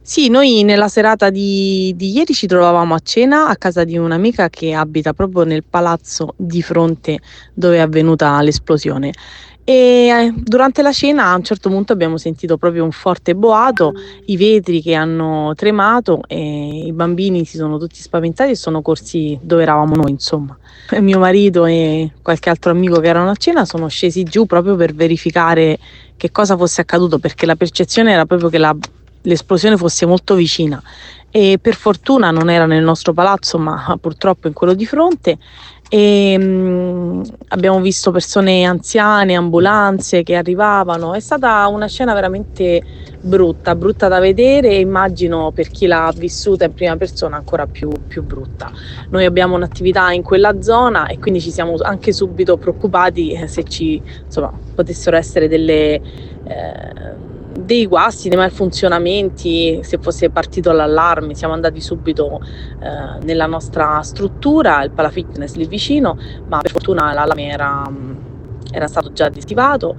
Sì, noi nella serata di ieri ci trovavamo a cena a casa di un'amica che abita proprio nel palazzo di fronte dove è avvenuta l'esplosione. Durante la cena a un certo punto abbiamo sentito proprio un forte boato, i vetri che hanno tremato e i bambini si sono tutti spaventati e sono corsi dove eravamo noi, insomma. E mio marito e qualche altro amico che erano a cena sono scesi giù proprio per verificare che cosa fosse accaduto, perché la percezione era proprio che l'esplosione fosse molto vicina e per fortuna non era nel nostro palazzo, ma purtroppo in quello di fronte. Abbiamo visto persone anziane, ambulanze che arrivavano. È stata una scena veramente brutta, brutta da vedere e immagino per chi l'ha vissuta in prima persona ancora più brutta. Noi abbiamo un'attività in quella zona e quindi ci siamo anche subito preoccupati se insomma, potessero essere dei guasti, dei malfunzionamenti, se fosse partito l'allarme. Siamo andati subito nella nostra struttura, il palafitness lì vicino, ma per fortuna l'allarme era stato già disattivato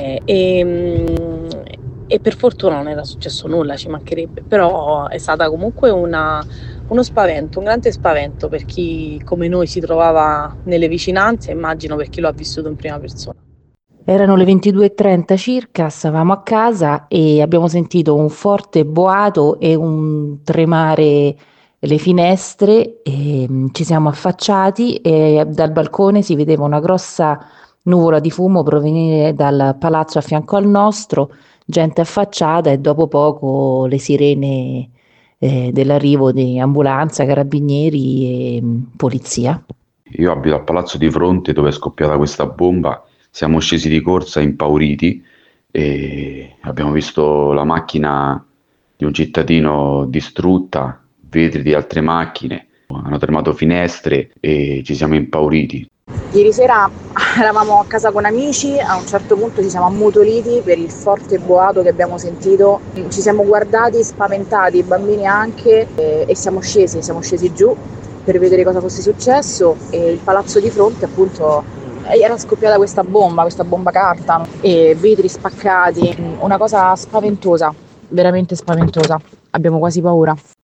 e per fortuna non era successo nulla, ci mancherebbe, però è stata comunque uno spavento, un grande spavento per chi come noi si trovava nelle vicinanze, immagino per chi lo ha vissuto in prima persona. Erano le 22:30 circa, stavamo a casa e abbiamo sentito un forte boato e un tremare le finestre e ci siamo affacciati e dal balcone si vedeva una grossa nuvola di fumo provenire dal palazzo a fianco al nostro, gente affacciata e dopo poco le sirene dell'arrivo di ambulanza, carabinieri e polizia. Io abito al palazzo di fronte dove è scoppiata questa bomba. Siamo scesi di corsa impauriti e abbiamo visto la macchina di un cittadino distrutta, vetri di altre macchine, hanno tremato finestre e ci siamo impauriti. Ieri sera eravamo a casa con amici, a un certo punto ci siamo ammutoliti per il forte boato che abbiamo sentito, ci siamo guardati spaventati, i bambini anche, e siamo scesi giù per vedere cosa fosse successo e il palazzo di fronte appunto era scoppiata questa bomba carta e vetri spaccati, una cosa spaventosa, veramente spaventosa, abbiamo quasi paura.